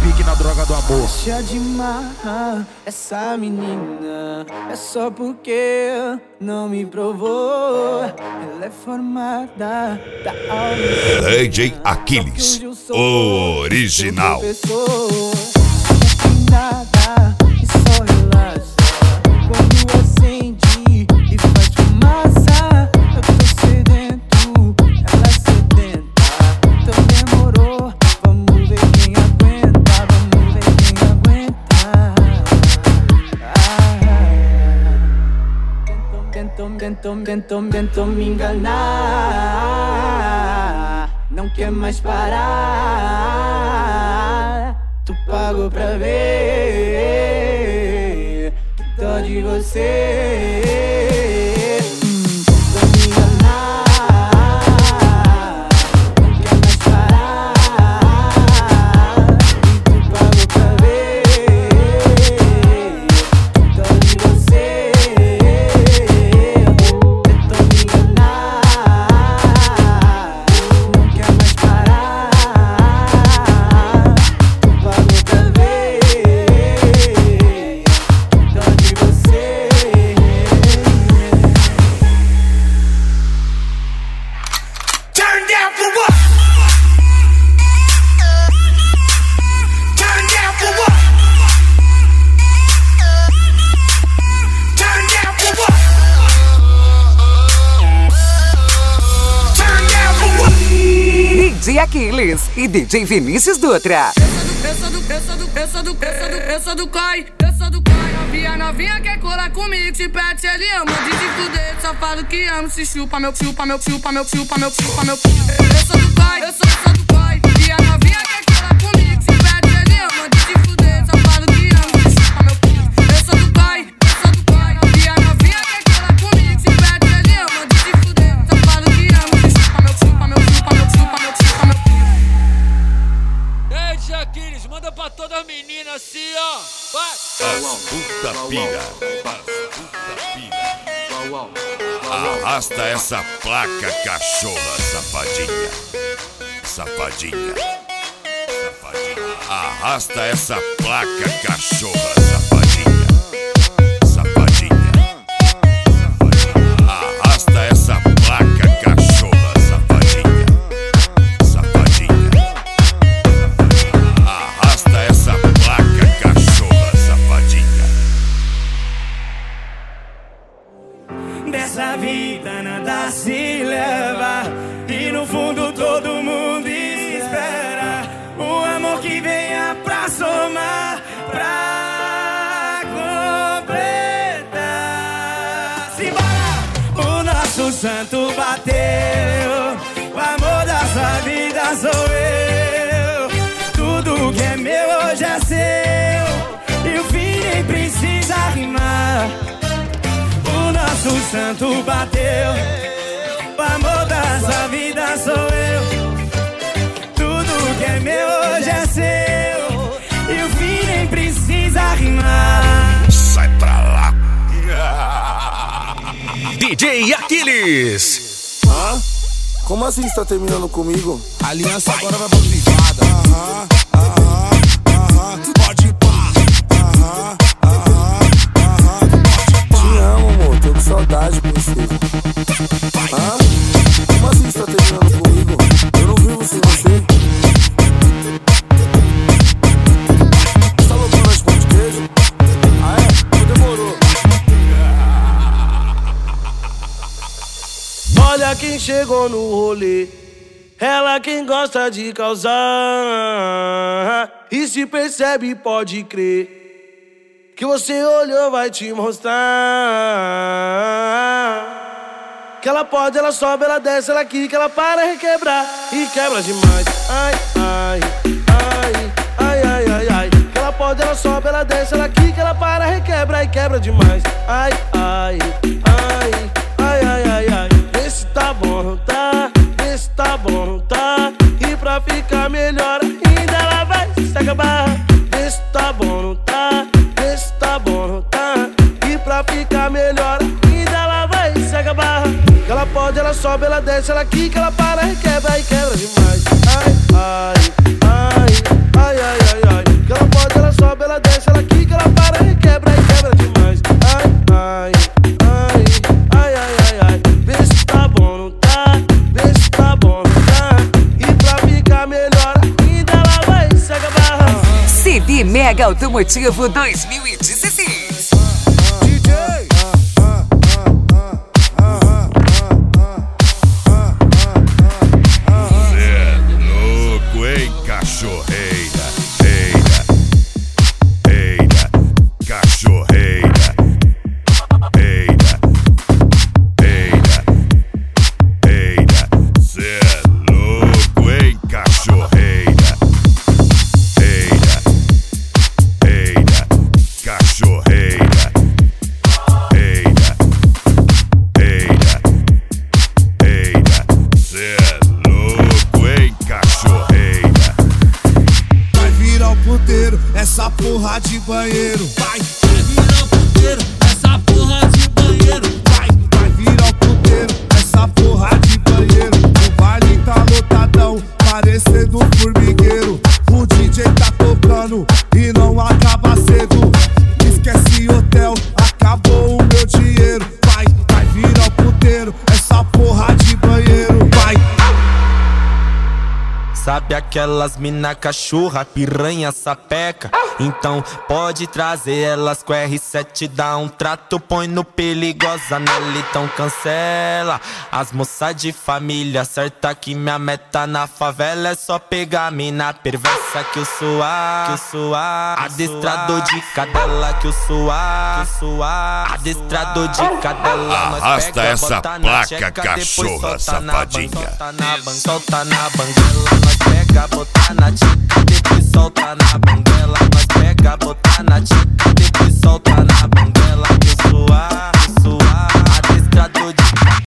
pique na droga do amor. Deixa de marrar essa menina, é só porque não me provou. Ela é formada da alma. DJ Aquiles, o original. Nada, e só relaxa quando acende e faz fumaça. Eu tô sedento, ela sedenta. Então demorou, vamos ver quem aguenta. Vamos ver quem aguenta. Tentou me enganar, não quer mais parar. Tu pagou pra ver, que dó de você. Tentou me enganar, não quer mais parar. E tu pagou pra ver, que dó de você. Tentou me enganar, não quer mais parar. Tu pagou pra ver, que dó de você. Turn down for what? Turn down for what? Turn down for what? Turn down for what? DJ Aquiles e DJ Vinícius Dutra. Essa do COI, novinha quer colar comigo. Se pede, ele ama, de fuder. Só falo que amo, se chupa meu. Essa do COI, e a novinha quer colar comigo. Se pede, ele ama, de fuder. Só falo que amo, se chupa meu. Essa do COI, e a novinha quer colar comigo. Se pede, ele ama, de fuder. Só falo que amo, se chupa meu. DJ Aquiles, manda pra todas as meninas assim, ó. Vai! As puta pira. Arrasta essa placa, cachorra, safadinha. Arrasta essa placa, cachorra, safadinha. Arrasta essa placa, cachorra, safadinha. Arrasta essa placa, cachorra, safadinha. Dessa vida nada se leva, e no fundo todo mundo espera um amor que venha pra somar, pra completar. Simbora! O nosso santo bateu, o amor da sua vida sou eu. Tudo que é meu hoje é seu, e o fim nem precisa rimar. O nosso santo bateu, o amor da sua vida sou eu. Tudo que é meu hoje é seu, e o fim nem precisa rimar. Sai pra lá. DJ Aquiles. Hã? Como assim você tá terminando comigo? A aliança agora vai pra privada. Pode pá. Te amo, amor, tô com saudade, princesa. Hã? Como assim você tá terminando comigo? Eu não vivo sem você. Você tá loucando as pão de queijo? Ah é? Então demorou. Olha quem chegou no rolê, ela quem gosta de causar. E se percebe, pode crer, que você olhou vai te mostrar. Que ela pode, ela sobe, ela desce, ela quica, ela para requebrar e quebra demais. Ai, ai, ai, ai, ai, ai, ai. Que ela pode, ela sobe, ela desce, ela quica, ela para, requebra e quebra demais. Ai, ai, ai, ai, ai, ai, ai. Vê se tá bom, não tá? Vê se tá bom, não tá? E pra ficar melhor ainda ela vai se acabar. Vê se tá bom, não tá? Vê se tá bom, não tá? E pra ficar melhor ainda ela vai se acabar. Que ela pode, ela sobe, ela desce, ela quica, ela para, requebra e quebra demais. Ai, ai, ai, ai, ai, ai, ai. e Mega Automotivo 2016. DJ. Cê é louco, hein, cachorreira, reira, reira, cachorreira, reira, reira, reira. Cê é louco, hein, cachorreira, reira, reira, cachorreira, reira, reira, reira. Cê é louco, hein, cachorreira. Vai virar o puteiro, essa porra de banheiro. Vai virar o puteiro, essa porra de banheiro. Vai virar o puteiro, essa porra de banheiro. O baile tá lotadão, parecendo um formigueiro. O DJ tá tocando e não acaba cedo. Esquece hotel, acabou o meu dinheiro. Vai virar o puteiro, essa porra de banheiro. Vai. Sabe aquelas mina cachorra, piranha, sapeca? Então pode trazer elas com R7, dá um trato, põe no perigosa nela, então cancela. As moças de família, certa que minha meta na favela é só pegar mina perversa que eu suar, adestrador de cadela que eu suar, adestrador de cadela. Arrasta essa placa, cachorra safadinha. Solta na banguela, nós pega, botar na tica, depois solta na banguela, nós pega, botar na tica, depois solta